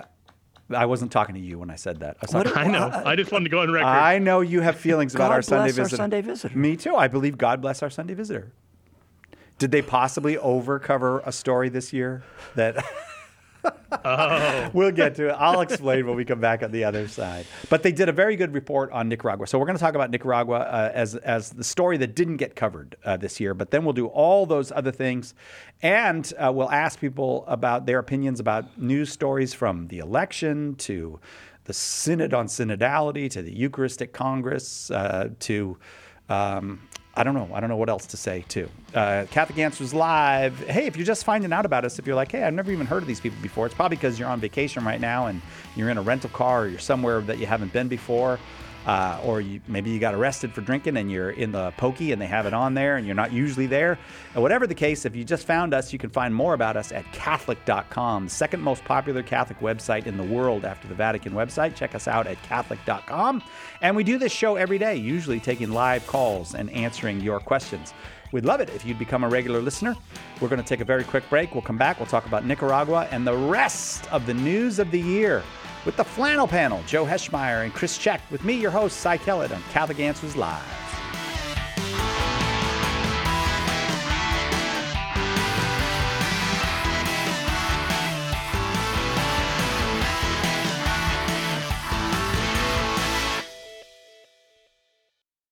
I wasn't talking to you when I said that. I know. I just wanted to go on record. I know you have feelings about Our Sunday Visitor. God bless Our Sunday Visitor. Me too. I believe God bless Our Sunday Visitor. Did they possibly overcover a story this year that? Oh. We'll get to it. I'll explain when we come back on the other side. But they did a very good report on Nicaragua. So we're going to talk about Nicaragua as the story that didn't get covered this year. But then we'll do all those other things. And we'll ask people about their opinions about news stories from the election to the Synod on Synodality to the Eucharistic Congress to... I don't know what else to say, too. Catholic Answers Live. Hey, if you're just finding out about us, if you're like, hey, I've never even heard of these people before, it's probably because you're on vacation right now and you're in a rental car or you're somewhere that you haven't been before. Or maybe you got arrested for drinking and you're in the pokey and they have it on there and you're not usually there. And whatever the case, if you just found us, you can find more about us at Catholic.com, the second most popular Catholic website in the world after the Vatican website. Check us out at Catholic.com. And we do this show every day, usually taking live calls and answering your questions. We'd love it if you'd become a regular listener. We're going to take a very quick break. We'll come back. We'll talk about Nicaragua and the rest of the news of the year with the Flannel Panel, Joe Heschmeyer and Chris Check, with me, your host, Cy Kellett, on Catholic Answers Live.